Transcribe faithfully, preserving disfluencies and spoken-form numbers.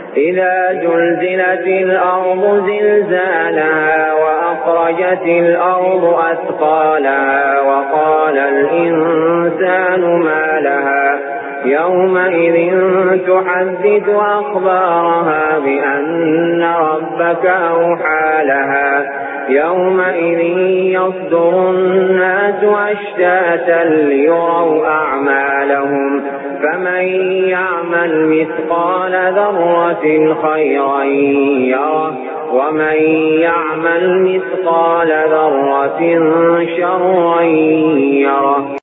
إذا زلزلت الأرض زلزالها وأخرجت الأرض أثقالها وقال الإنسان ما لها يومئذ تحدث أخبارها بأن ربك أوحى لها يومئذ يصدر الناس أشتاتا ليروا أعمالهم فمن يعمل مثقال ذرة خيرا يره ومن يعمل مثقال ذرة شرا يره.